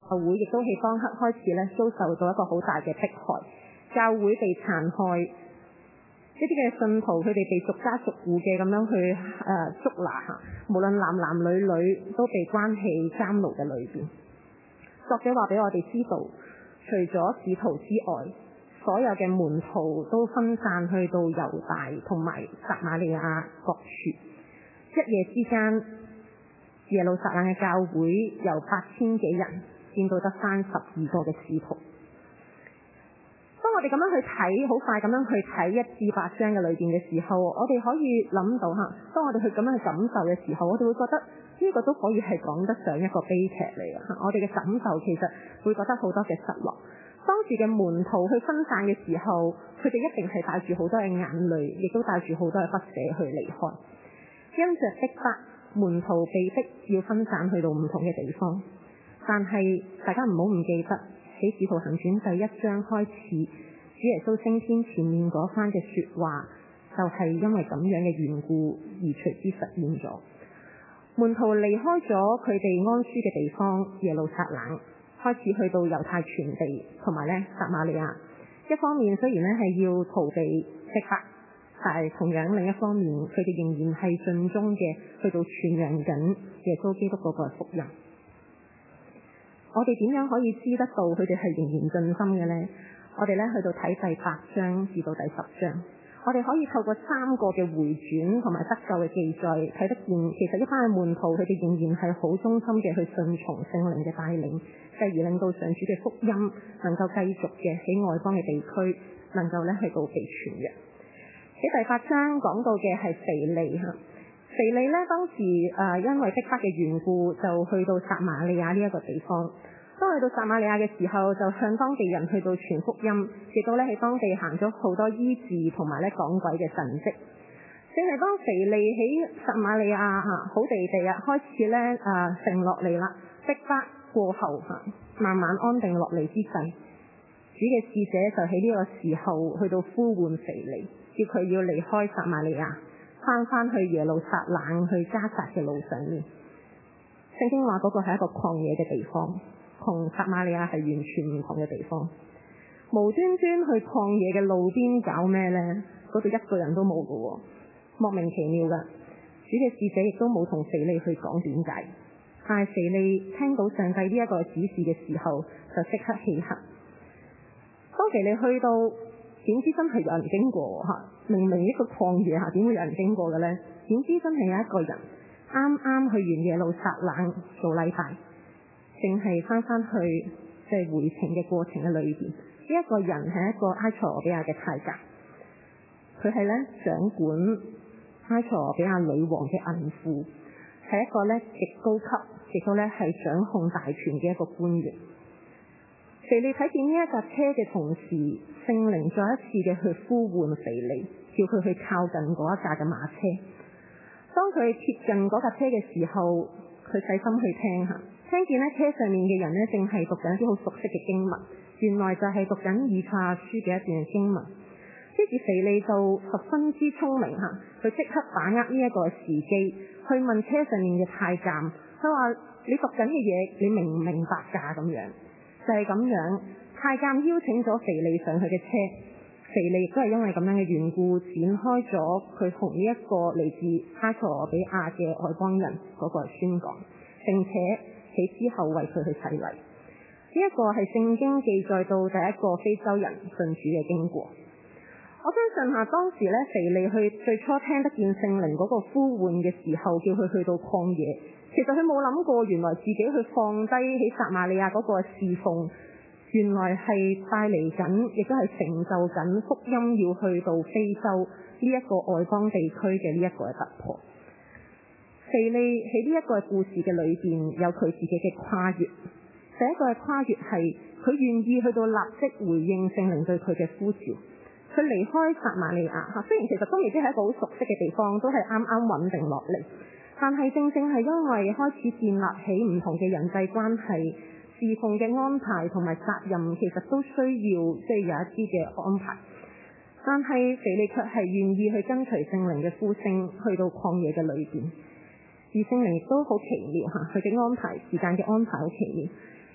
會亦都喺當刻開始咧遭受到一個好大嘅迫害，教會被殘害，一啲嘅信徒佢哋被逐家逐戶嘅咁樣去捉拿嚇，無論男男女女都被關喺監牢嘅裏邊。作者話俾我哋知道，除咗使徒之外，所有嘅門徒都分散去到猶大同埋撒瑪利亞各處。一夜之間，耶路撒冷嘅教會由8000幾人變到得返12個嘅使徒。當我哋咁樣去睇，好快咁樣去睇1至8章嘅裏邊嘅時候，我哋可以諗到嚇，當我哋去咁樣去感受嘅時候，我哋會覺得呢個都可以係講得上一個悲劇嚟嘅嚇。我哋嘅感受其實會覺得好多嘅失落。當時嘅門徒去分散嘅時候，佢哋一定係帶住好多嘅眼淚，亦都帶住好多嘅不捨去離開。因着逼迫，門徒被逼要分散去到唔同嘅地方。但係大家唔好唔記得喺《使徒行傳》第1章開始，主耶穌升天前面嗰番嘅說話，就係因為咁樣嘅緣故而隨之實現咗。門徒離開咗佢哋安舒嘅地方耶路撒冷，開始去到猶太全地同埋咧撒瑪利亞。一方面雖然咧係要逃避逼迫，但係同樣另一方面，佢哋仍然係盡忠嘅去到傳揚緊耶穌基督嗰個福音。我哋點樣可以知得到佢哋係仍然盡心嘅呢？我哋咧去到睇第8章至到第10章，我哋可以透過3個嘅回轉同埋得救嘅記載，睇得見其實一班嘅門徒佢哋仍然係好忠心嘅去順從聖靈嘅帶領，繼而令到上主嘅福音能夠繼續嘅喺外邦嘅地區能夠咧去到被傳揚。喺第8章講到嘅係腓利嚇，腓利咧當時因為逼迫嘅緣故，就去到撒瑪利亞呢一個地方。當去到撒瑪利亞嘅時候，就向當地人去到傳福音，亦都咧喺當地行咗好多醫治同埋咧趕鬼嘅神蹟。正係當腓利喺撒瑪利亞好地地開始咧靜落嚟啦，逼迫過後慢慢安定落嚟之際，主嘅使者就喺呢個時候去到呼喚腓利，叫佢要離開撒瑪利亞，翻去耶路撒冷去加撒嘅路上面。聖經話嗰個係一個曠野嘅地方，同撒瑪利亞係完全唔同嘅地方。無端端去曠野嘅路邊搞咩呢？嗰度一個人都冇㗎喎，莫名其妙㗎。主嘅使者亦都冇同腓利去講點解，但係腓利聽到上帝呢一個指示嘅時候，就即刻起行。當腓利去到，點知真係有人經過嚇？明明一個曠野點會有人經過嘅呢？點知真係有一個人啱啱去完耶路撒冷做禮拜，淨係翻去即係回程嘅過程嘅裏邊，呢一個人係一個埃塞俄比亞嘅太監，佢係咧掌管埃塞俄比亞女王嘅銀庫，係一個咧極高級，亦都咧係掌控大權嘅一個官員。腓利睇見呢一架車嘅同時，聖靈再一次嘅去呼喚腓利，叫佢去靠近嗰一架嘅馬車。當佢貼近嗰架車嘅時候，佢細心去聽下，聽見咧車上面嘅人咧正係讀緊一啲好熟悉嘅經文，原來就係讀緊以賽亞書嘅一段經文。於是腓利就十分之聰明嚇，佢即刻把握呢一個時機，去問車上面嘅太監，佢話：你讀緊嘅嘢，你明唔明白㗎？咁樣就係咁樣，太監邀請咗腓利上佢嘅車，腓利亦都係因為咁樣嘅緣故，展開咗佢同呢一個嚟自埃塞俄比亞嘅外邦人嗰個宣講，並且喺之後為佢去洗禮。呢一個係聖經記載到第一個非洲人信主嘅經過。我相信當時咧，腓利去最初聽得見聖靈嗰個呼喚嘅時候，叫佢去到曠野，其實佢冇諗過原來自己去放低喺撒瑪利亞嗰個侍奉，原來係帶嚟緊，亦都係成就緊福音要去到非洲呢一個外邦地區嘅呢一個嘅突破。腓利喺呢一個故事嘅裏邊有佢自己嘅跨越。第一個嘅跨越係佢願意去到立即回應聖靈對佢嘅呼召。佢離開撒瑪利亞嚇，雖然其實都未必係一個好熟悉嘅地方，都係啱啱穩定落嚟，但係正正係因為開始建立起唔同嘅人際關係、侍奉嘅安排同埋責任，其實都需要即係有一啲嘅安排。但係腓利卻係願意去跟隨聖靈嘅呼聲，去到曠野嘅裏邊。而聖靈亦都好奇妙嚇，佢嘅安排時間嘅安排好奇妙。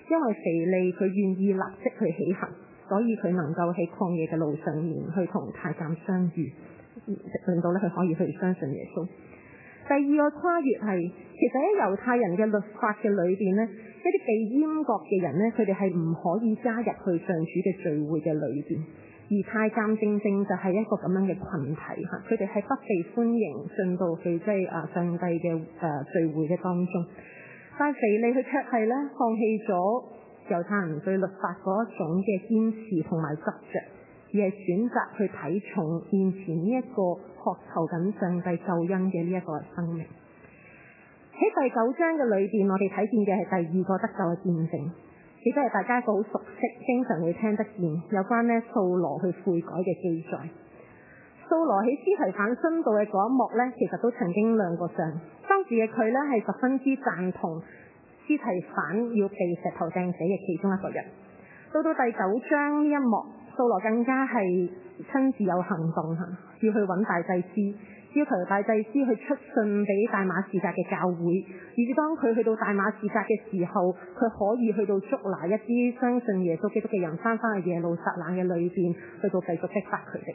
因為腓利佢願意立即去起行，所以佢能夠喺曠野嘅路上面去同太監相遇，令到咧佢可以去相信耶穌。第二個跨越係，其實喺猶太人嘅律法嘅裏邊咧，一啲被閹割嘅人咧，佢哋係唔可以加入去上主嘅聚會嘅裏邊，而太監正正就係一個咁樣嘅群體嚇，佢哋係不被歡迎進到去即係上帝嘅聚會嘅當中。但係腓利佢卻係咧放棄咗猶太人對律法嗰一種嘅堅持同埋執着，而係選擇去睇重面前呢一個渴求緊上帝救恩嘅呢一個生命。喺第9章嘅裏邊，我哋睇見嘅係第2個得救嘅見證，亦都係大家一個好熟悉、經常會聽得見有關咧掃羅去悔改嘅記載。掃羅喺司提反殉道嘅嗰一幕咧，其實都曾經亮過相。當時嘅佢咧係十分之贊同司提反要被石頭掟死嘅其中一個人。到第9章呢一幕，掃羅更加係親自有行動嚇，要去揾大祭司，要求大祭司去出信俾大馬士革嘅教會，以至當佢去到大馬士革嘅時候，佢可以去到捉拿一啲相信耶穌基督嘅人翻去耶路撒冷嘅裏邊，去到繼續逼迫佢哋。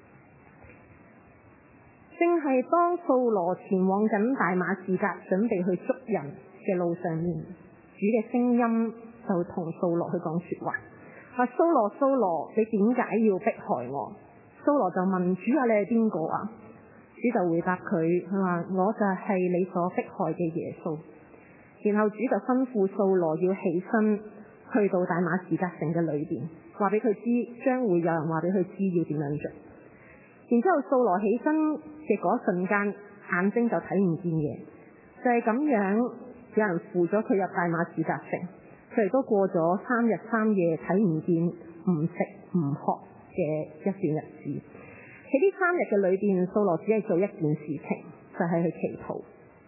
正係當掃羅前往緊大馬士革準備去捉人嘅路上面，主嘅聲音就同掃羅去講說話，話掃羅掃羅，你點解要迫害我？掃羅就問主啊，你係邊個啊？主就回答佢話，我就係你所迫害嘅耶穌。然後主就吩咐掃羅要起身去到大馬士革城嘅裏邊，話俾佢知將會有人話俾佢知要點樣做。然之後掃羅起身嘅嗰一瞬間，眼睛就睇唔見嘢，就係咁樣，有人扶咗佢入大馬士革城，佢哋都過咗3日3夜睇唔見、唔食唔喝嘅一段日子。喺呢3日嘅裏邊，掃羅只係做一件事情，就係去祈禱。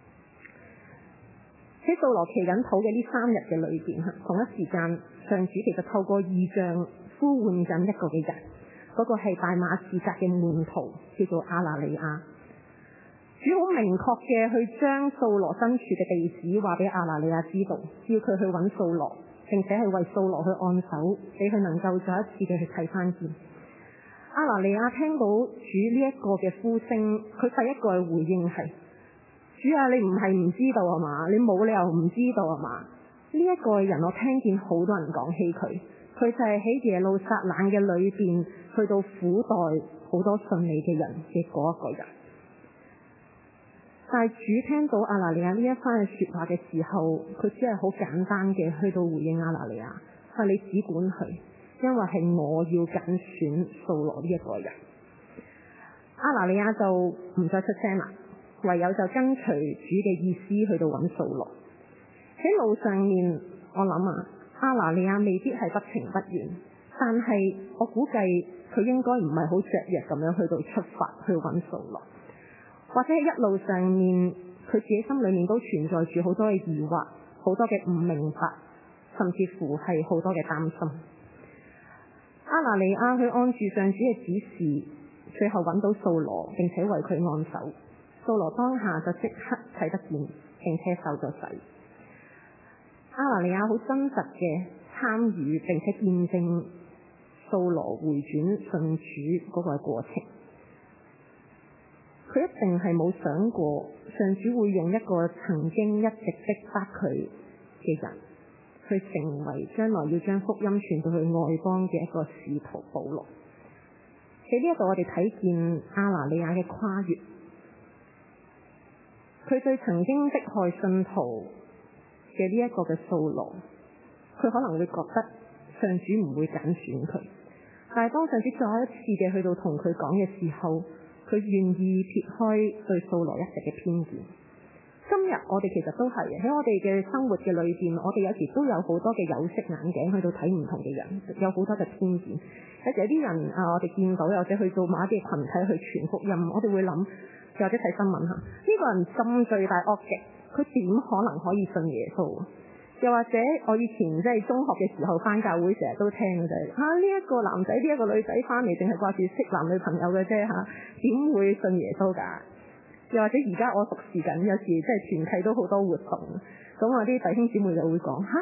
喺掃羅祈緊禱嘅呢3日嘅裏邊，同一時間，上主其實透過異象呼喚緊一個嘅人。嗰個係大馬士革嘅門徒，叫做亞拿尼亞。主好明確嘅去將掃羅身處嘅地址話俾亞拿尼亞知道，叫佢去揾掃羅，並且係為掃羅去按手，俾佢能夠再一次嘅去睇翻見。亞拿尼亞聽到主呢一個嘅呼聲，佢第一個嘅回應係：主啊，你唔係唔知道啊嘛？你冇理由唔知道啊嘛？呢一個人我聽見好多人講起佢。佢就係喺耶路撒冷嘅裏邊，去到苦待好多信你嘅人嘅嗰一個人。但係主聽到亞拿尼亞呢一番嘅說話嘅時候，佢只係好簡單嘅去到回應亞拿尼亞，話你只管佢，因為係我要揀選掃羅呢一個人。亞拿尼亞就唔再出聲啦，唯有就跟隨主嘅意思去到揾掃羅。喺路上面，我諗亞拿尼亞未必係不情不願，但係我估計佢應該唔係好雀躍咁樣去到出發去揾掃羅，或者喺一路上面佢自己心裏面都存在住好多嘅疑惑，好多嘅唔明白，甚至乎係好多嘅擔心。亞拿尼亞去按住上主嘅指示，最後揾到掃羅，並且為佢按手。掃羅當下就即刻睇得見，並且受咗洗。亞拿尼亞好真實嘅參與並且見證掃羅回轉信主嗰個過程。佢一定係冇想過上主會用一個曾經一直逼迫佢嘅人，去成為將來要將福音傳到去外邦嘅一個使徒保羅。喺呢一度我哋睇見亞拿尼亞嘅跨越，佢對曾經迫害信徒嘅呢一個嘅掃羅，佢可能會覺得上主唔會揀選佢，但係當上主再一次嘅去到同佢講嘅時候，佢願意撇開對掃羅一直嘅偏見。今日我哋其實都係喺我哋嘅生活嘅裏邊，我哋有時都有好多嘅有色眼鏡去到睇唔同嘅人，有好多嘅偏見。有時有啲人我哋見到，或者去到某一啲群體去傳福音，我哋會諗，或者睇新聞嚇，呢個人咁罪大惡極，佢點可能可以信耶穌？又或者我以前即係中學嘅時候返教會，成日都聽嘅就係呢一個男仔呢一個女仔返嚟，淨係掛住識男女朋友嘅啫嚇，點會信耶穌㗎？又或者而家我服侍緊，有時即係團契都好多活動，咁我啲弟兄姊妹就會講呢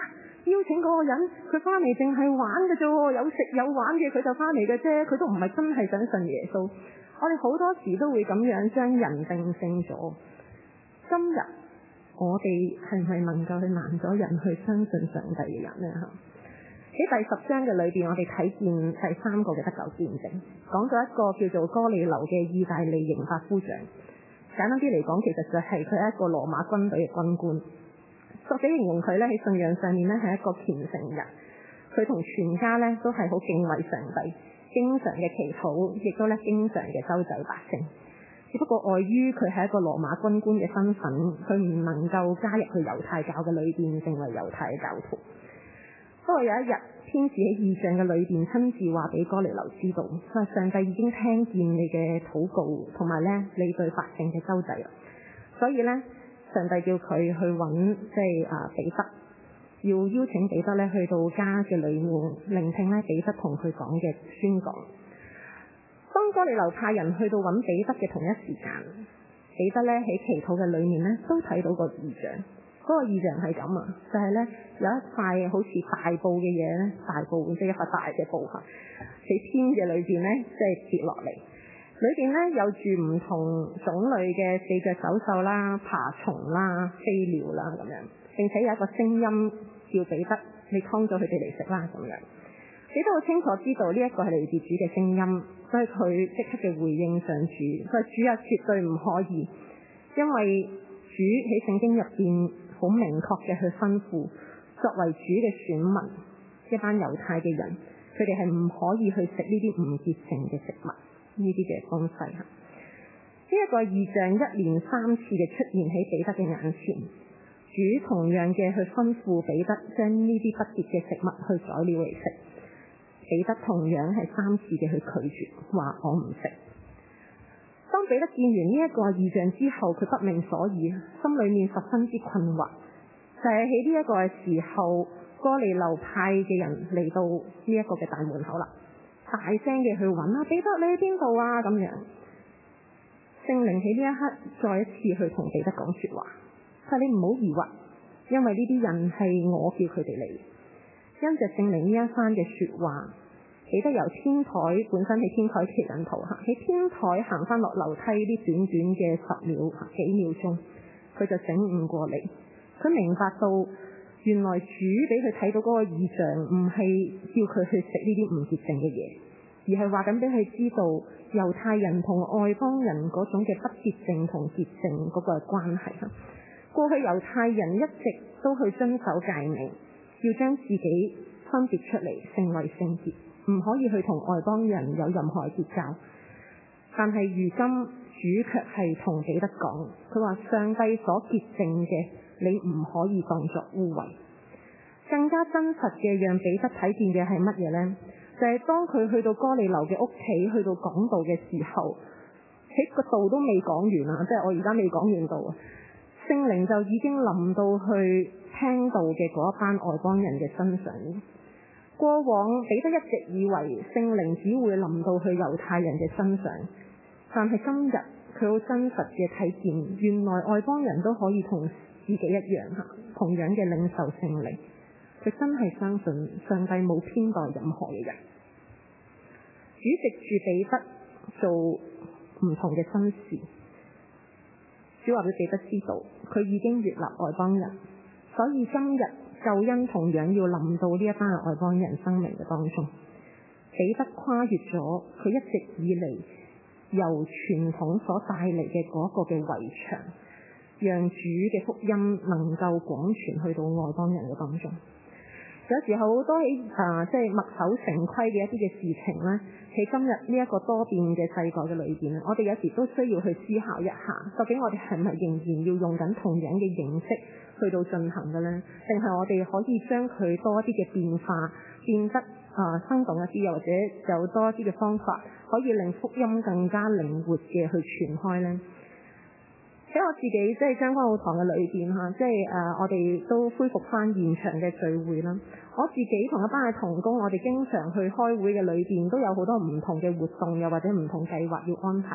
邀請嗰個人，佢翻嚟淨係玩嘅啫，有食有玩嘅佢就翻嚟嘅啫，佢都唔係真係想信耶穌。我哋好多時都會咁樣將人定性咗。今日我哋係唔係能夠去攔咗人去相信上帝嘅人呢？喺第10章嘅裏邊，我哋睇見第3個嘅得救見證，講咗一個叫做哥尼流嘅意大利刑法夫長。簡單啲嚟講，其實就係佢係一個羅馬軍隊嘅軍官。作者形容佢咧喺信仰上面咧係一個虔誠人，佢同全家咧都係好敬畏上帝，經常嘅祈禱，亦都咧經常嘅周濟百姓。只不過礙於佢係一個羅馬軍官嘅身份，佢唔能夠加入去猶太教嘅裏邊，成為猶太教徒。不過有一日，天使喺異象嘅裏邊親自話俾哥尼流知道，佢話上帝已經聽見你嘅禱告，同埋咧你對百姓嘅周濟啦。所以咧，上帝叫佢去揾彼得，要邀請彼得咧去到家嘅裏面聆聽咧彼得同佢講嘅宣講。當哥尼流派人去到揾彼得嘅同一時間，彼得咧喺祈禱嘅裏面咧都睇到個異象。嗰個異象係咁啊，就係咧有一塊好似大布嘅嘢咧，大布即係一塊大嘅布喺天嘅裏邊咧，即係跌落嚟。裏邊咧有住唔同種類嘅四腳走獸啦、爬蟲啦、飛鳥啦咁樣，並且有一個聲音叫彼得，你劏咗佢哋嚟食啦咁樣。彼得好清楚知道呢一個係嚟自主嘅聲音，所以佢即刻嘅回應上主，佢話主啊，絕對唔可以，因為主喺聖經入邊好明確嘅去吩咐，作為主嘅選民一班猶太嘅人，佢哋係唔可以去食呢啲唔潔淨嘅食物，呢啲嘅東西。呢一個異象一連3次嘅出現喺彼得嘅眼前，主同樣嘅去吩咐彼得將呢啲不潔嘅食物去宰了嚟食，彼得同樣係3次嘅去拒絕，話我唔食。當彼得見完呢一個異象之後，佢不明所以，心裏面十分之困惑。就係喺呢一個嘅時候，哥尼流派嘅人嚟到呢一個嘅大門口啦，大聲嘅去揾啊，彼得你喺邊度啊？咁樣，聖靈喺呢一刻再一次去同彼得講說話，佢話你唔好疑惑，因為呢啲人係我叫佢哋嚟。因着聖靈呢一番嘅說話，彼得由天台本身喺天台祈緊禱，喺天台行翻落樓梯呢短短嘅10秒幾秒鐘，佢就醒悟過嚟，佢明白到原來主俾佢睇到嗰個異象，唔係叫佢去食呢啲唔潔淨嘅嘢，而係話緊俾佢知道猶太人同外邦人嗰種嘅不潔淨同潔淨嗰個關係。過去猶太人一直都去遵守誡命，要將自己分別出嚟成為聖潔，唔可以去同外邦人有任何結交。但係如今主卻係同彼得講，佢話上帝所潔淨嘅，你唔可以當作污穢。更加真實嘅讓彼得睇見嘅係乜嘢呢？就係當佢去到哥尼流嘅屋企，去到講道嘅時候，喺個道都未講完啊！即係我而家未講完道啊，聖靈就已經臨到去聽道嘅嗰一班外邦人嘅身上。過往彼得一直以為聖靈只會臨到去猶太人嘅身上，但係今日佢好真實嘅睇見，原來外邦人都可以同自己一樣同樣嘅領受聖靈。佢真係相信上帝冇偏待任何嘅人。主藉住彼得做唔同嘅新事，主話俾彼得知道佢已經悅納外邦人，所以今日救恩同樣要臨到呢一班外邦人生命嘅當中。彼得跨越咗佢一直以嚟由傳統所帶嚟嘅嗰個嘅圍牆，讓主嘅福音能夠廣傳去到外邦人嘅當中。有時候好多喺即係墨守成規嘅一啲嘅事情咧，喺今日呢一個多變嘅世界嘅裏邊咧，我哋有時都需要去思考一下，究竟我哋係咪仍然要用緊同樣嘅形式去到進行嘅咧？定係我哋可以將佢多一啲嘅變化，變得生動一啲，又或者有多一啲嘅方法，可以令福音更加靈活嘅去傳開咧？喺我自己即係將軍澳堂嘅裏邊即係我哋都恢復翻現場嘅聚會啦。我自己同一班嘅同工，我哋經常去開會嘅裏邊都有好多唔同嘅活動，又或者唔同計劃要安排。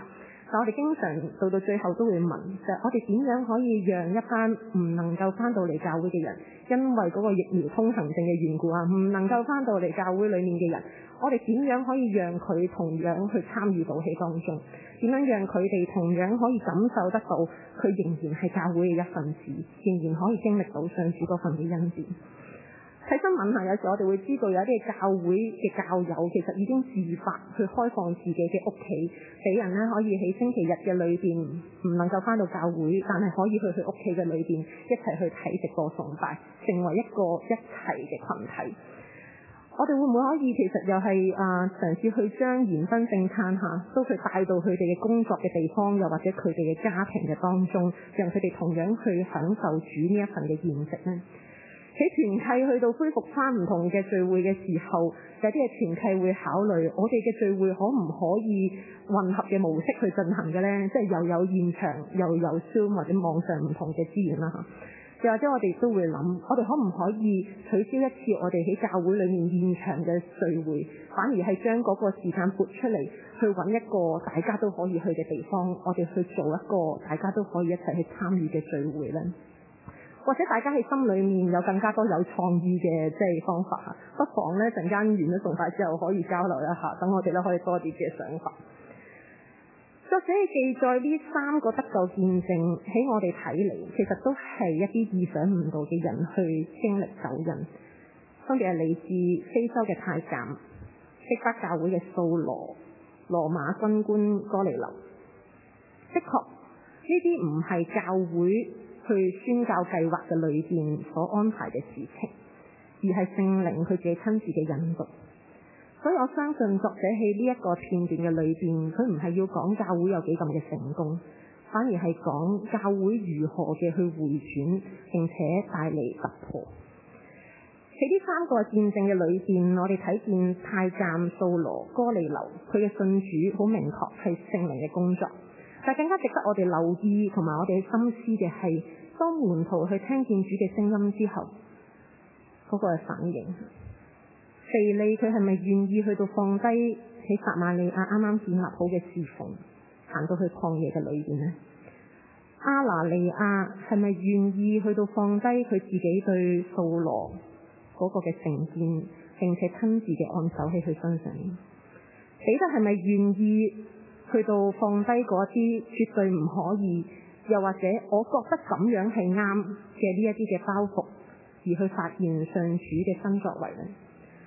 但我哋經常到最後都會問，就係我哋點樣可以讓一班唔能夠返到嚟教會嘅人，因為嗰個疫苗通行證嘅緣故唔能夠返到嚟教會裡面嘅人，我哋點樣可以讓佢同樣去參與到喺當中？點樣讓佢哋同樣可以感受得到佢仍然係教會嘅一份子，仍然可以經歷到上主嗰份嘅恩典？睇新聞有時我哋會知道有啲教會嘅教友其實已經自發去開放自己嘅屋企，俾人可以喺星期日嘅裏邊唔能夠返到教會，但係可以去佢屋企嘅裏邊一齊去睇直播崇拜，成為一個一齊嘅群體。我哋會唔會可以其實又係嘗試去將延伸聖餐都去帶到佢哋嘅工作嘅地方，又或者佢哋嘅家庭嘅當中，讓佢哋同樣去享受主呢一份嘅宴席呢？喺團契去到恢復翻唔同嘅聚會嘅時候，有啲嘅團契會考慮我哋嘅聚會可唔可以混合嘅模式去進行嘅呢？即係又有現場又有 Zoom 或者網上唔同嘅資源啦嚇。又或者我哋都會諗，我哋可唔可以取消一次我哋喺教會裏面現場嘅聚會，反而係將嗰個時間撥出嚟，去揾一個大家都可以去嘅地方，我哋去做一個大家都可以一齊去參與嘅聚會呢？或者大家喺心裏面有更加多有創意嘅方法，不妨呢陣間完咗崇拜之後可以交流一下，等我哋可以多啲嘅想法。作者記載呢3個得救見證喺我哋睇嚟，其實都係一啲意想唔到嘅人去經歷救恩，分別係嚟自非洲嘅太監、釋巴教會嘅掃羅、羅馬軍官哥尼流。的確呢啲唔係教會去宣教計劃嘅裏邊所安排嘅事情，而係聖靈佢自己親自嘅引導。所以我相信作者喺呢一個片段嘅裏邊，佢唔係要講教會有幾咁嘅成功，反而係講教會如何嘅去回轉，並且帶嚟突破。喺呢3個見證嘅裏邊，我哋睇見太監掃羅、哥尼流佢嘅信主好明確係聖靈嘅工作。但更加值得我哋留意同埋我哋深思嘅係，當門徒去聽見主嘅聲音之後，嗰個嘅反應。腓利佢係咪願意去到放低喺撒瑪利亞啱啱建立好嘅侍奉，行到去曠野嘅裏邊呢？亞拿尼亞係咪願意去到放低佢自己對掃羅嗰個嘅成見，並且親自嘅按手喺佢身上？彼得係咪願意去到放低嗰啲絕對唔可以，又或者我覺得咁樣係啱嘅呢一啲嘅包袱，而去發現上主嘅新作為呢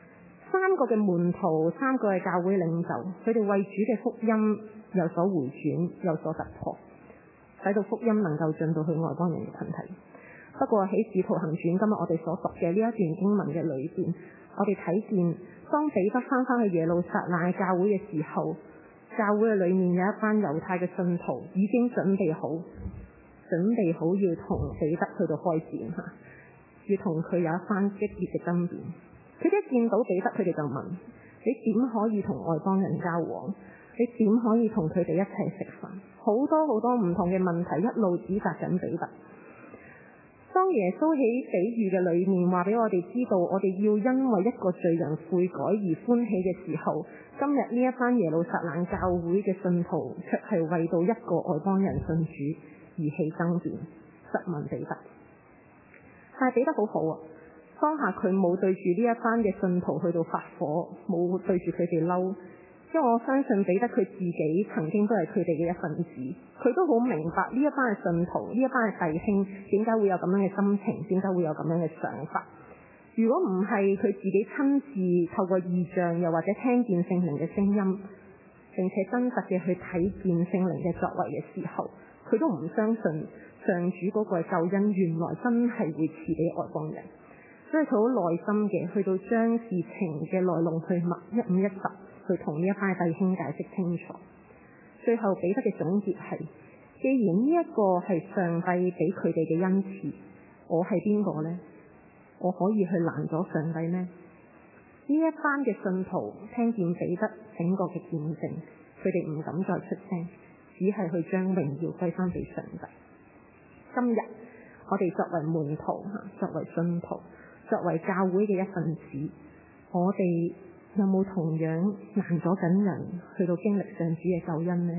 ？3個嘅門徒，3個嘅教會領袖，佢哋為主嘅福音有所回轉，有所突破，使到福音能夠進到去外邦人嘅群體。不過喺使徒行傳今日我哋所讀嘅呢一段經文嘅裏邊，我哋睇見當彼得翻去耶路撒冷教會嘅時候，教會嘅裏面有一班猶太嘅信徒已經準備好要同彼得去到開戰，要同佢有一番激烈嘅爭辯。佢哋一見到彼得，佢哋就問：你點可以同外邦人交往？你點可以同佢哋一齊食飯？好多唔同嘅問題一路指責緊彼得。當耶穌喺比喻嘅裏面話俾我哋知道，我哋要因為一個罪人悔改而歡喜嘅時候，今日呢一班耶路撒冷教會嘅信徒卻係為到一個外邦人信主而起爭辯，質問彼得。但係彼得好好啊，當下佢冇對住呢一班嘅信徒去到發火，冇對住佢哋嬲，因為我相信彼得佢自己曾經都係佢哋嘅一份子，佢都好明白呢一班嘅信徒，呢一班嘅弟兄點解會有咁樣嘅心情，點解會有咁樣嘅想法。如果唔係佢自己親自透過異象，又或者聽見聖靈嘅聲音，並且真實嘅去睇見聖靈嘅作為嘅時候，佢都唔相信上主嗰個救恩原來真係會賜俾外邦人。所以佢好耐心嘅去到將事情嘅來龍去脈一五一十去同呢一班弟兄解釋清楚。最後彼得嘅總結係：既然呢一個係上帝俾佢哋嘅恩賜，我係邊個呢？我可以去攔咗上帝呢？呢一班嘅信徒聽見彼得整個嘅見證，佢哋唔敢再出聲，只係去將榮耀歸翻俾上帝。今日我哋作為門徒，作為信徒，作為教會嘅一份子，我哋有冇同樣攔咗緊人去到經歷上主嘅救恩呢？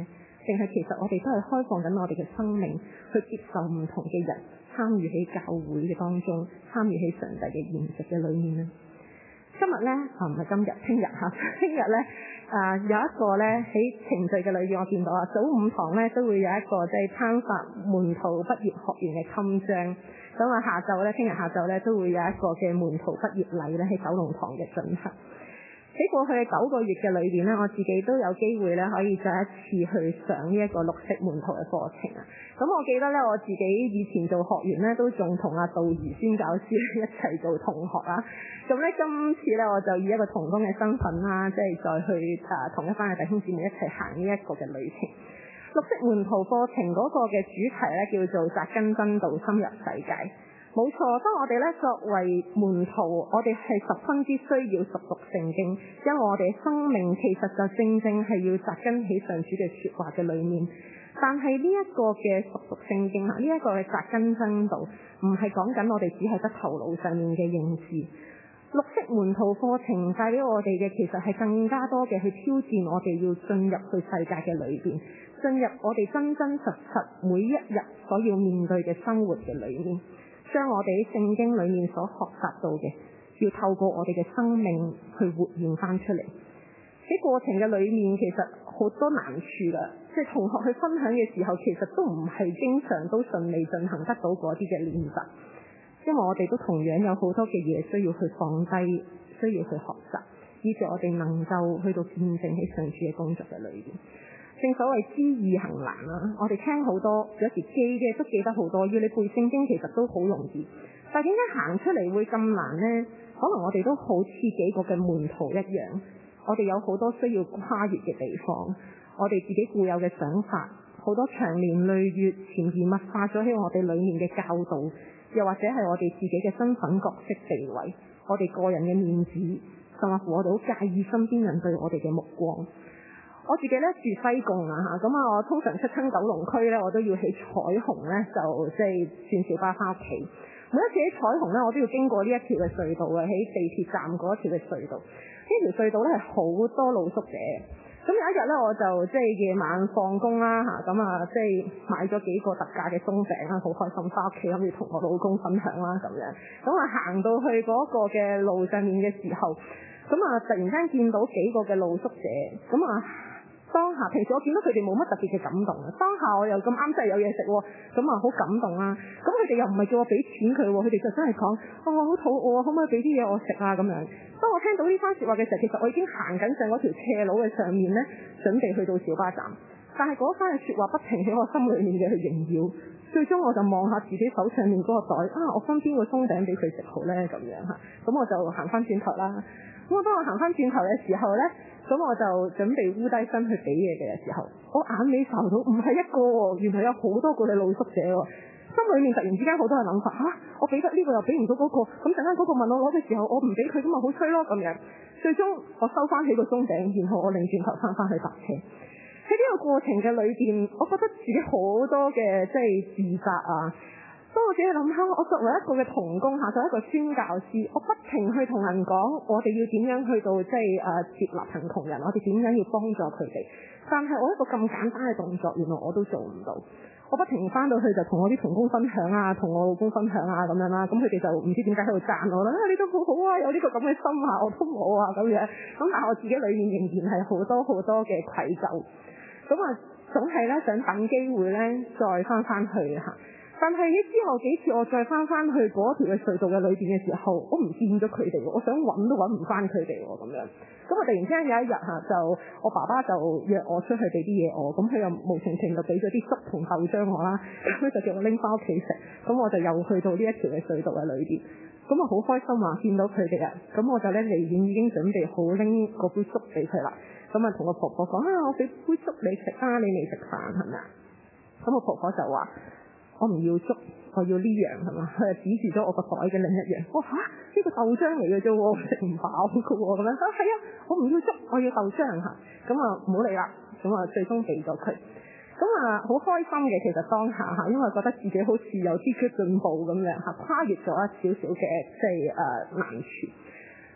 定係其實我哋都係開放緊我哋嘅生命去接受唔同嘅人參與喺教會嘅當中，參與喺上帝嘅筵席嘅裏面呢？今日咧唔係今日，聽日咧有一個咧喺程序嘅裏邊，我見到早午堂咧都會有一個即係頒發門徒畢業學員嘅襟章。咁聽日下晝咧都會有一個嘅門徒畢業禮咧喺九龍塘嘅進行。喺過去嘅9個月嘅裏邊咧，我自己都有機會咧可以再一次去上呢一個綠色門徒嘅課程啊。咁我記得咧我自己以前做學員咧都仲同阿道兒宣教師一齊做同學啦。咁咧今次咧我就以一個同工嘅身份啦，即係再去同一班嘅弟兄姊妹一齊行呢一個嘅旅程。綠色門徒課程嗰個嘅主題咧叫做扎根真道，深入世界。冇錯，當我哋咧作為門徒，我哋係十分之需要熟讀聖經，因為我哋嘅生命其實就正正係要扎根喺上主嘅說話嘅裏面。但係呢一個嘅熟讀聖經呢一個嘅扎根真道，唔係講緊我哋只係得頭腦上面嘅認知。綠色門徒課程帶俾我哋嘅，其實係更加多嘅去挑戰我哋要進入去世界嘅裏邊，進入我哋真真實實每一日所要面對嘅生活嘅裏面。將我哋喺聖經裏面所學習到嘅，要透過我哋嘅生命去活現翻出嚟。喺過程嘅裏面，其實好多難處噶，即係同學去分享嘅時候，其實都唔係經常都順利進行得到嗰啲嘅練習，因為我哋都同樣有好多嘅嘢需要去放低，需要去學習，以至我哋能夠去到見證喺上主嘅工作嘅裏面。正所謂知易行難啦，我哋聽好多，有時記嘅都記得好多，要你背聖經其實都好容易，但係點解行出嚟會咁難呢？可能我哋都好似幾個嘅門徒一樣，我哋有好多需要跨越嘅地方，我哋自己固有嘅想法，好多長年累月潛移默化咗喺我哋裏面嘅教導，又或者係我哋自己嘅身份角色地位，我哋個人嘅面子，甚至乎我哋好介意身邊人對我哋嘅目光。我自己咧住西貢啊，咁我通常出親九龍區咧，我都要喺彩虹咧就即係轉小巴翻屋企。每一次喺彩虹咧，我都要經過呢一條嘅隧道嘅，喺地鐵站嗰一條嘅隧道。呢條隧道咧係好多露宿者。咁有一日咧，我就即係夜晚放工啦嚇，即係買咗幾個特價嘅鬆餅啦，好開心翻屋企，諗住同我老公分享啦咁樣。咁行到去嗰個嘅路上面嘅時候，突然間見到幾個嘅露宿者，當下平時我見到佢哋冇乜特別嘅感動啊，當下我又咁啱真係有嘢食喎，好感動啦。咁佢哋又唔係叫我俾錢佢，佢哋就真係講我好肚餓，可唔可以俾啲嘢我食啊咁樣。當我聽到呢番說話嘅時候，其實我已經行緊上嗰條斜路嘅上面咧，準備去到小巴站，但係嗰番嘅說話不停喺我心裏面嘅去縈繞，最終我就望下自己手上面嗰個袋，我分邊個鬆餅俾佢食好咧咁樣嚇，咁我就行翻轉頭啦。咁當我行翻轉頭嘅時候咧，咁我就準備烏低身去俾嘢嘅時候，我眼尾睄到唔係一個喎，原來有好多個嘅露宿者喎，心裏面突然之間好多嘅諗法我俾得呢個又俾唔到嗰個，咁陣間嗰個問我攞嘅時候，我唔俾佢咁咪好衰咯咁樣。最終我收翻起個鬆餅，然後我擰轉頭翻去搭車。喺呢個過程嘅裏邊，我覺得自己好多嘅即係自責啊。當我自己諗下，我作為一個嘅同工作為一個宣教師，我不停去同人講，我哋要點樣去到即係接納貧窮人，我哋點樣要幫助佢哋。但係我一個咁簡單嘅動作，原來我都做唔到。我不停翻到去就同我啲同工分享啊，同我老公分享啊咁樣啦。咁佢哋就唔知點解喺度讚我啦，你都好好啊，有呢個咁嘅心啊，我都冇啊咁樣。咁但係我自己裏面仍然係好多好多嘅愧疚。咁總係咧想等機會咧再翻去嚇。但係之後幾次我再翻去嗰條嘅隧道嘅裏邊嘅時候，我唔見咗佢哋，我想揾都揾唔翻佢哋咁樣。咁我突然之間有一日就我爸爸就約我出去俾啲嘢我，咁佢又無情情就俾咗啲粥同豆漿我啦，咁佢就叫我拎翻屋企食。咁我就又去到呢一條嘅隧道嘅裏邊，咁我好開心啊！見到佢哋啊，咁我就咧離遠已經準備好拎嗰杯粥俾佢啦。咁同個婆婆講我俾杯粥你食你未食飯係咪啊？咁我婆婆就話。我唔要粥，我要呢樣係嘛？佢就指住咗我個袋嘅另一樣。我話呢個豆漿嚟嘅啫，食唔飽嘅喎咁樣。係啊，我唔要粥，我要豆漿嚇。咁唔好理啦。咁最終俾咗佢。咁好開心嘅，其實當下因為覺得自己好似有啲嘅進步咁樣跨越咗一少少嘅即係難處。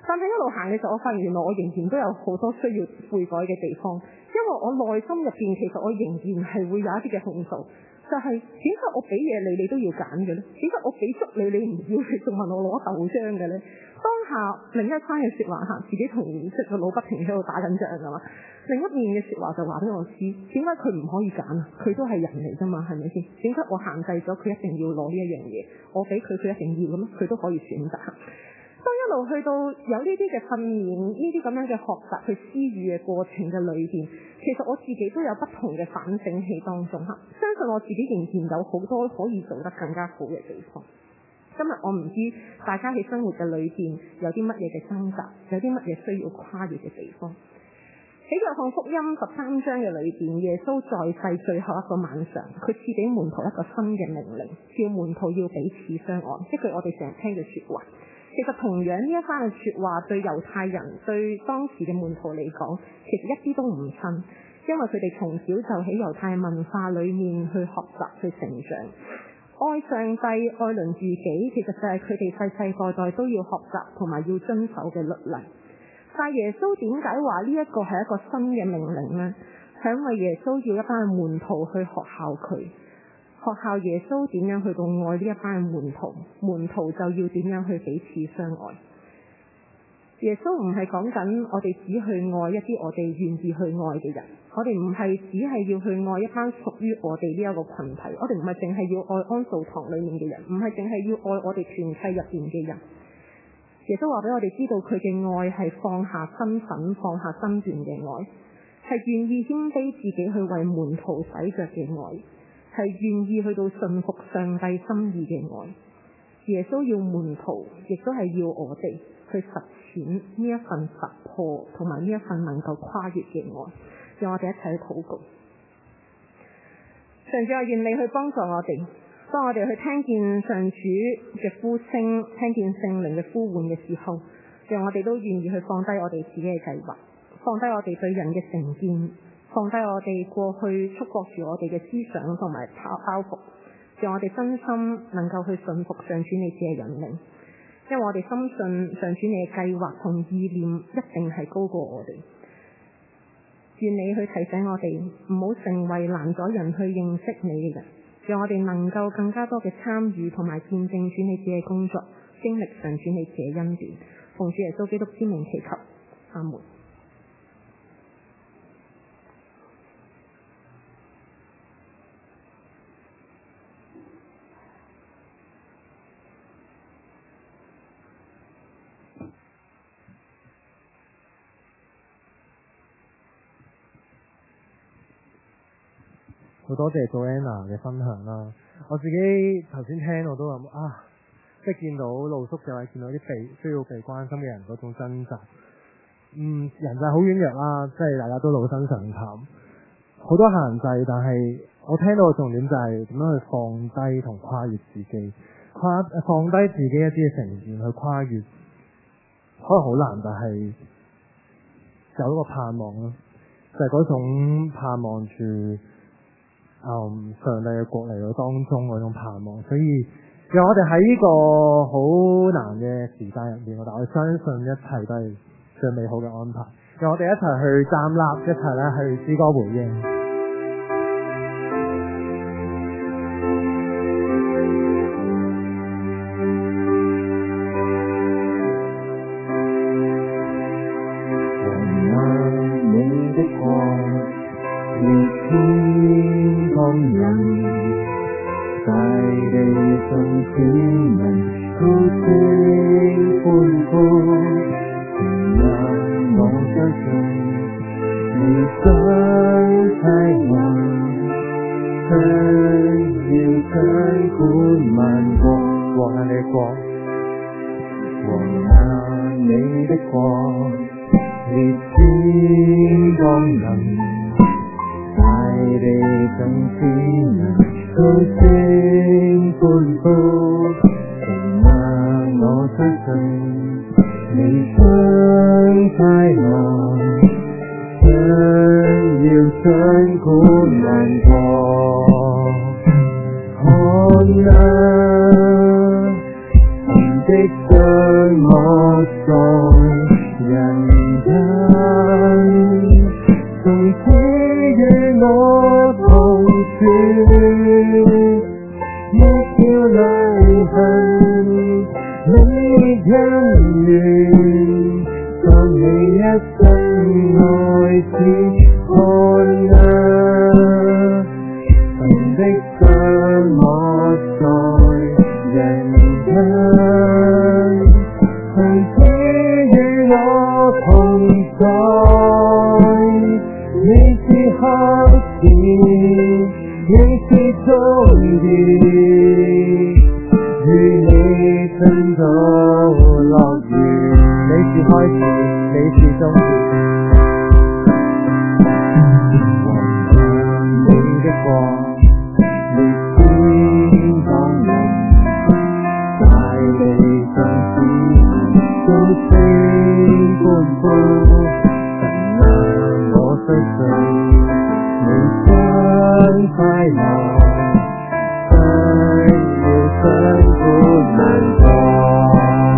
但係一路行嘅時候，我發現原來我仍然都有好多需要悔改嘅地方，因為我內心入邊其實我仍然係會有一啲嘅控訴，就係點解我俾嘢你都要揀嘅咧？點解我俾粥你唔要，你仲問我攞豆漿嘅咧？當下另一番嘅説話嚇，自己同即個腦不停喺度打緊仗㗎嘛。另一面嘅説話就話俾我知，點解佢唔可以揀啊？佢都係人嚟啫嘛，係咪先？點解我限制咗佢一定要攞呢一樣嘢？我俾佢一定要咁，佢都可以選擇。當一路去到有呢啲嘅訓練，呢啲咁樣嘅學習去施予嘅過程嘅裏邊，其實我自己都有不同嘅反省喺當中嚇。相信我自己仍然有好多可以做得更加好嘅地方。今日我唔知大家喺生活嘅裏邊有啲乜嘢嘅掙扎，有啲乜嘢需要跨越嘅地方。喺約翰福音13章嘅裏邊，耶穌在世最後一個晚上，佢賜俾門徒一個新嘅命令，叫門徒要彼此相愛，即係我哋成日聽嘅説話。其實同樣呢一番嘅説話對猶太人、對當時嘅門徒嚟講，其實一啲都唔新，因為佢哋從小就喺猶太文化裏面去學習、去成長。愛上帝、愛鄰自己，其實就係佢哋世世代代都要學習同埋要遵守嘅律例。但係耶穌點解話呢一個係一個新嘅命令呢？係因為耶穌要一班門徒去學效佢，學效耶穌點樣去到愛呢一班門徒，門徒就要點樣去彼此相愛。耶穌唔係講緊我哋只去愛一啲我哋願意去愛嘅人，我哋唔係只係要去愛一班屬於我哋呢一個群體，我哋唔係淨係要愛安素堂裏面嘅人，唔係淨係要愛我哋團契入邊嘅人。耶穌話俾我哋知道，佢嘅愛係放下身份、放下身段嘅愛，係願意謙卑自己去為門徒洗腳嘅愛，係願意去到順服上帝心意嘅愛。耶穌要門徒，亦都係要我哋去實踐呢一份突破同埋呢一份能夠跨越嘅愛。讓我哋一齊去禱告。上主，我願你去幫助我哋，當我哋去聽見上主嘅呼聲，聽見聖靈嘅呼喚嘅時候，讓我哋都願意去放低我哋自己嘅計劃，放低我哋對人嘅成見，放低我哋過去束縛住我哋嘅思想同埋包袱，讓我哋真心能夠去順服上主你自己嘅引領，因為我哋深信上主你嘅計劃同意念一定係高過我哋。願你去提醒我哋唔好成為攔阻人去認識你嘅人，讓我哋能夠更加多嘅參與同埋見證主你自己嘅工作，經歷上主你自己嘅恩典。奉主耶穌基督之名祈求，阿門。 好多謝 Joanna 嘅分享啦！我自己頭先聽我都諗即係見到露宿者，見到啲需要被關心嘅人嗰種掙扎。人就係好軟弱啦，即係大家都老生常談，好多限制。但係我聽到嘅重點就係點樣去放低同跨越自己，放低自己一啲嘅成見去跨越，可能好難，但係有一個盼望咯，就係嗰種盼望住。上帝嘅國嚟到當中嗰種盼望，所以讓我哋喺呢個好難嘅時間入面，但我相信一切都係最美好嘅安排。讓我哋一齊去站立，一齊咧去詩歌回應。 的將我在一生愛子看啊，神的雙幕在人間，從此與我同在，你是開始，你是終結，與你進到樂園，你是開始，你是終結。你的光，烈天當人，大地上市民高聲歡呼。神啊，我相信你將快樂，將要相伴萬國。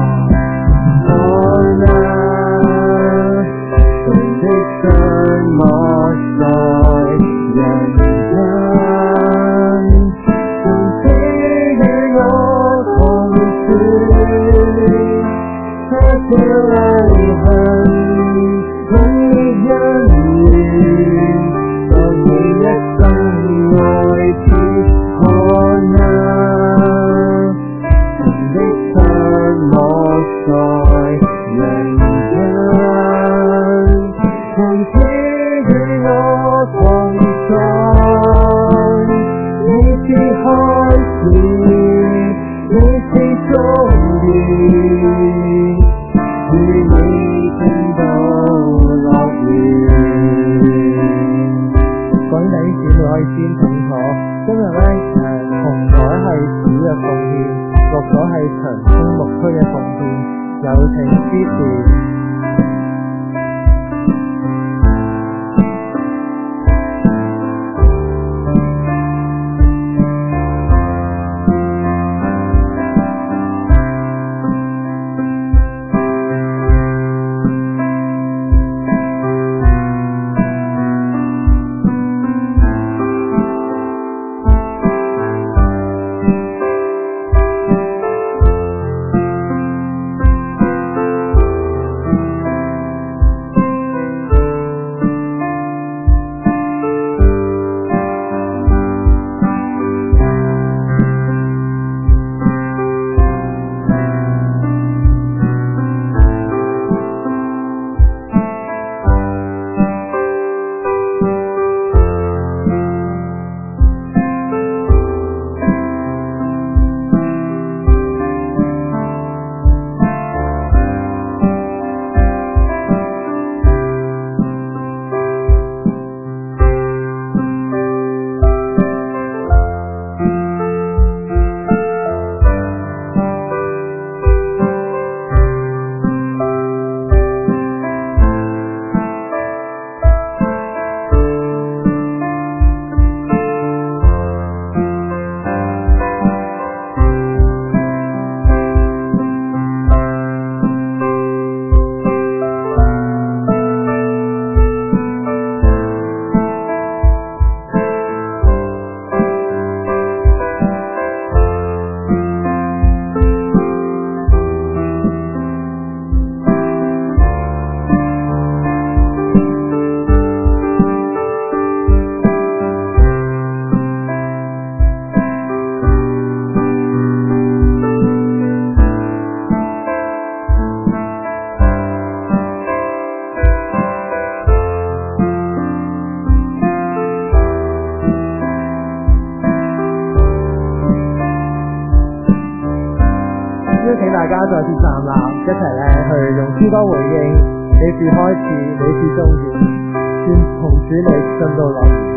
看啊，神的雙幕在人間，從此與我同住，他朝流行，永別恩怨，當你一生愛子看啊，神的雙幕在人間，從此與我同在，你是開始，你是終結，與你進到樂園。各位弟兄姊妹可以先請坐。今日咧紅台係主嘅奉獻，綠咗係長青牧區嘅奉獻，有請司事。大家再次站立，一齊去用詩歌回應。你是開始，你是終結，願同主你進到樂園。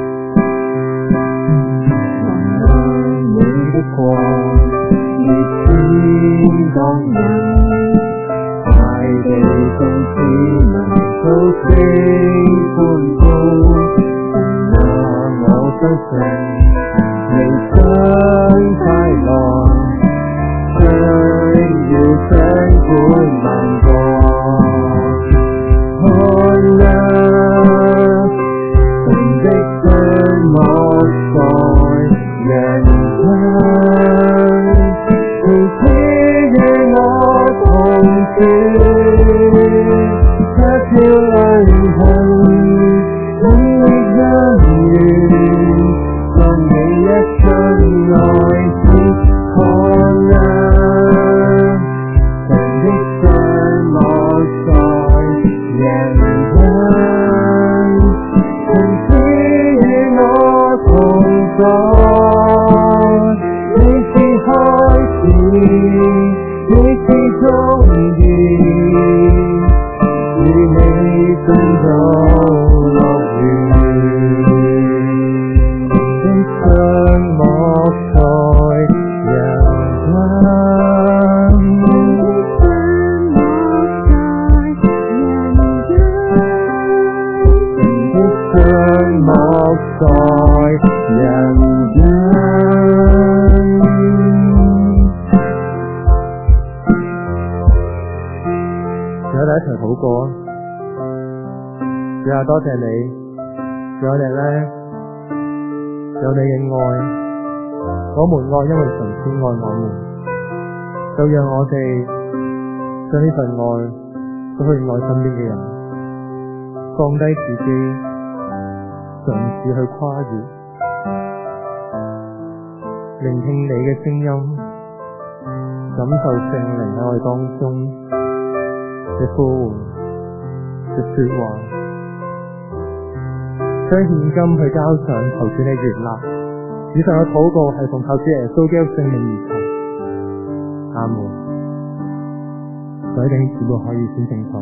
你的光，烈天當人，大地上市民高聲歡呼。神啊，我相信你將快樂，要相伴萬國。看啊，神的雙幕在人間，從此與我同住，他朝多謝你，主我哋咧有你嘅愛，我們愛，因為神先愛我們，就讓我哋將呢份愛都去愛身邊嘅人，放低自己，嘗試去跨越，聆聽你嘅聲音，感受聖靈喺我哋當中嘅呼喚嘅說話。將現金去交上，求主你悅納。以上嘅禱告係奉靠主耶穌基督聖名而求。阿門。各位弟兄姊妹可以先請坐。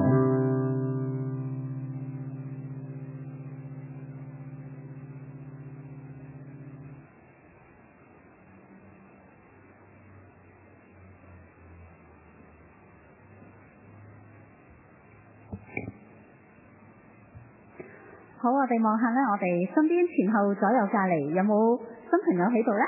好，我哋望下咧，我哋身邊前後左右隔離有冇新朋友喺度呢？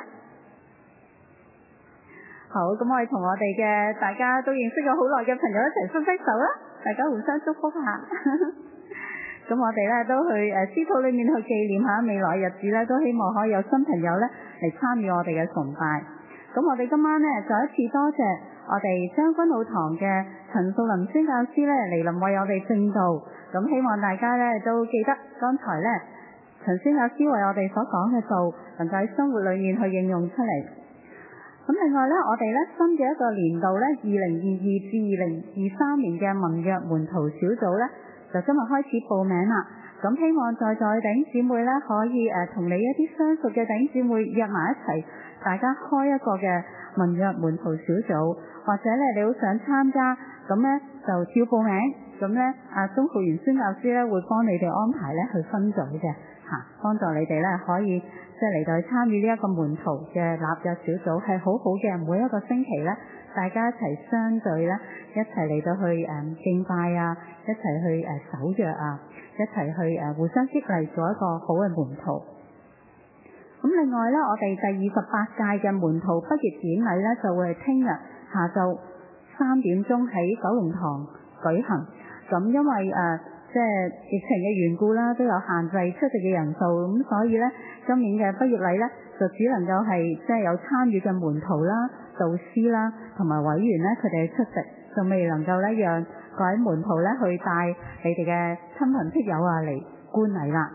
好，咁我哋同我哋嘅大家都認識咗好耐嘅朋友一齊揮揮手啦，大家互相祝福下。咁我哋咧都去私禱裏面去紀念下未來日子咧，都希望可以有新朋友咧嚟參與我哋嘅崇拜。咁我哋今晚咧再一次多謝我哋將軍澳堂嘅陳素林宣教師咧嚟臨為我哋證道。咁希望大家咧都記得剛才咧陳宣教師為我哋所講嘅道，能夠喺生活裏面去應用出嚟。咁另外咧，我哋咧新嘅一個年度咧2022至2023年嘅文約門徒小組咧，就今日開始報名啦。咁希望在座嘅弟兄姊妹咧，可以同你一啲相熟嘅弟兄姊妹約埋一齊，大家開一個嘅文約門徒小組，或者咧你好想參加，咁咧就照報名。咁咧，鍾浩元宣教師咧會幫你哋安排咧去分組嘅幫助你哋咧可以即係嚟到去參與呢一個門徒嘅立約小組，係好好嘅。每一個星期咧，大家一齊相聚咧，一齊嚟到去敬拜啊，一齊去守約啊，一齊去互相激勵，做一個好嘅門徒。咁另外咧，我哋第28屆嘅門徒畢業典禮咧，就會係聽日下晝3點鐘喺九龍塘舉行。咁因為即係疫情嘅緣故啦，都有限制出席嘅人數，咁所以咧今年嘅畢業禮咧就只能夠係即係有參與嘅門徒啦、導師啦同埋委員咧，佢哋出席，就未能夠咧讓各位門徒咧去帶你哋嘅親朋戚友啊嚟觀禮啦。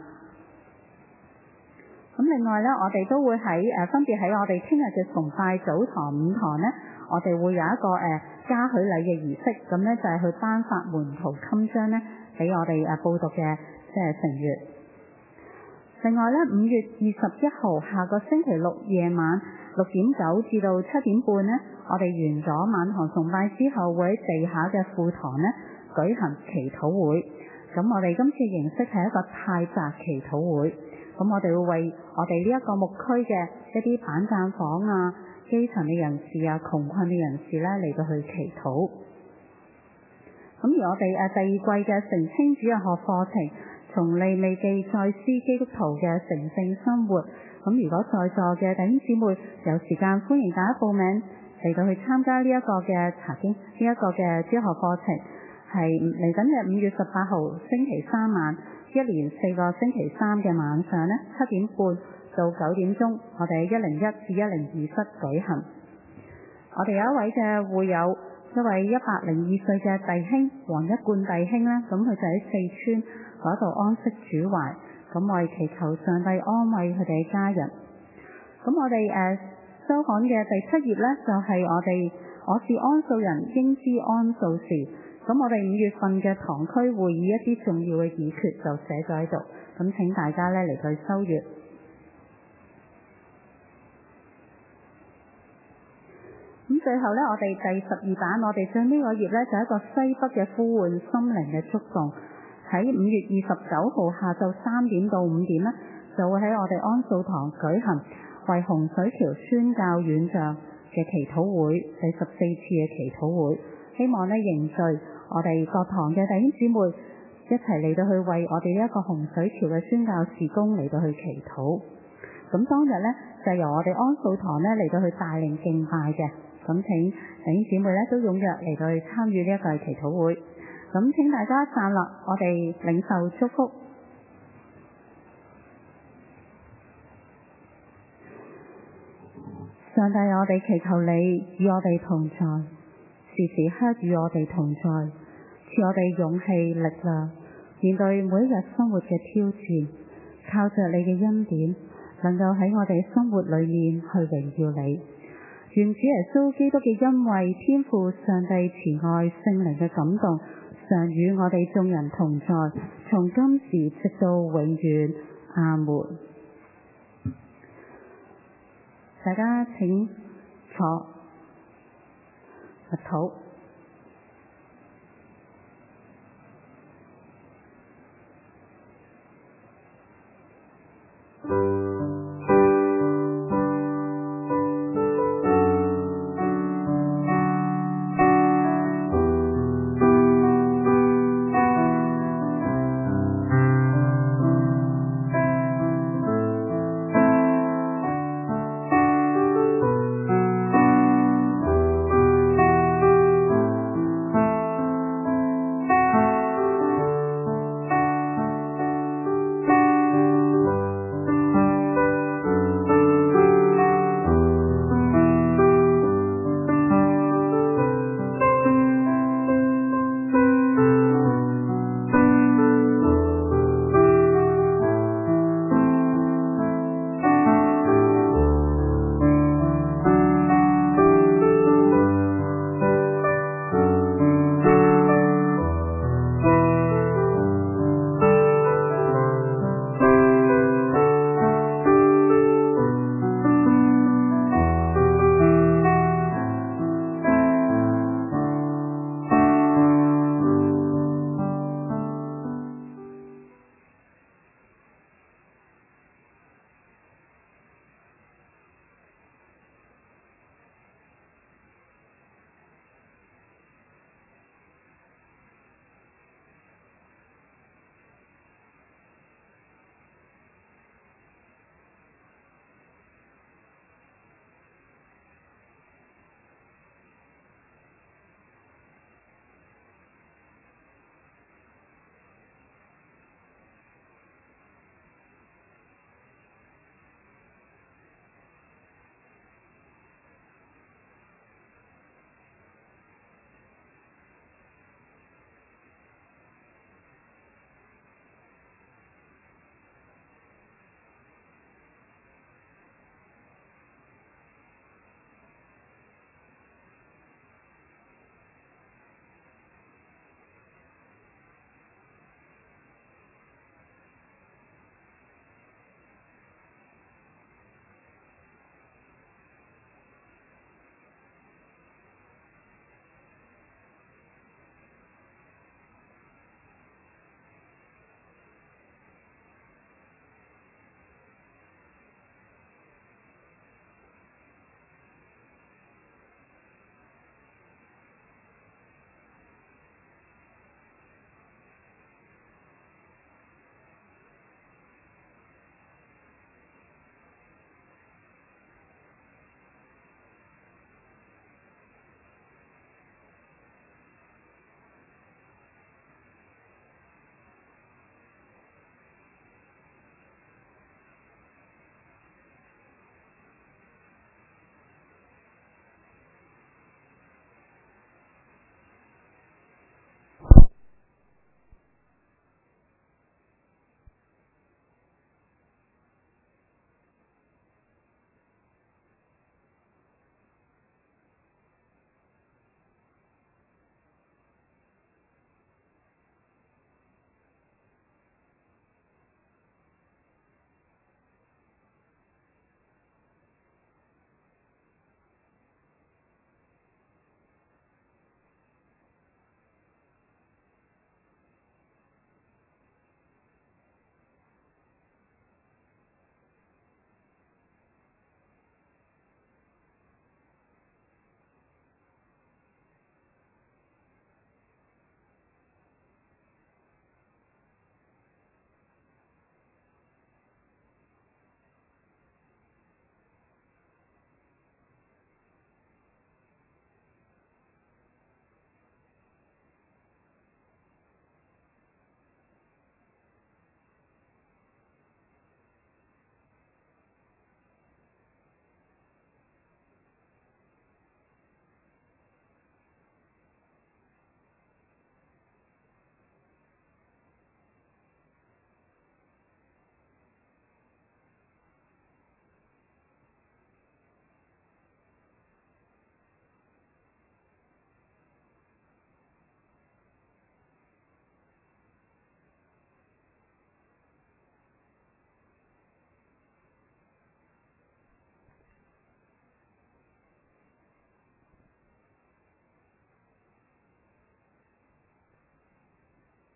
咁另外咧，我哋都會喺分別喺我哋聽日嘅崇拜早堂、午堂咧，我哋會有一個嘉許禮嘅儀式，咁咧就係去頒發門徒襟章咧俾我哋報讀嘅即係成員。另外咧，5月21號下個星期六夜晚6點9至到7點半咧，我哋完咗晚堂崇拜之後，會喺地下嘅副堂咧舉行祈禱會。咁我哋今次形式係一個泰澤祈禱會。咁我哋會為我哋呢一個牧區嘅一啲板間房啊、基層嘅人士啊、窮困嘅人士咧嚟到去祈禱。咁而我哋第二季嘅成青主日學課程，從利未記再思基督徒嘅成聖生活。咁如果在座嘅弟兄姊妹有時間，歡迎大家報名嚟到去參加呢一個嘅查經，呢一個嘅主日學課程，係嚟緊嘅5月18號星期三晚。一連4個星期三嘅晚上呢，7點半到9點鐘，我哋喺101至102室舉行。我哋有一位嘅會友一位102歲嘅弟兄黃一貫弟兄啦，咁佢就喺四川嗰度安息主懷，咁我哋祈求上帝安慰佢哋嘅家人。咁我哋收刊嘅第7頁呢，就係我是安素人應知安素事。咁我哋5月份嘅堂區會議一啲重要嘅議決就寫咗喺度，咁請大家呢嚟去收閱。咁最後呢，我哋第12版，我哋將呢個頁呢，就係一個西北嘅呼喚，心靈嘅觸動。喺5月29號下晝3點到5點呢，就會喺我哋安素堂舉行為洪水橋宣教院長嘅祈禱會，第14次嘅祈禱會，希望呢凝聚我哋各堂嘅弟兄姊妹一齊嚟到去為我哋呢一個洪水橋嘅宣教事工嚟到去祈禱。咁當日呢，就由我哋安素堂呢嚟到去帶領敬拜嘅。咁請弟兄姊妹咧都踴躍嚟到去參與呢一個祈禱會。咁請大家站立，我哋領受祝福。上帝，我哋祈求你與我哋同在，時時刻與我哋同在，賜我哋勇氣力量，面對每一日生活嘅挑戰，靠着你嘅恩典，能夠喺我哋生活裏面去榮耀你。願主耶穌基督嘅恩惠、天父上帝慈愛、聖靈嘅感動，常與我哋眾人同在，從今時直到永遠。阿門。大家請坐，祈禱。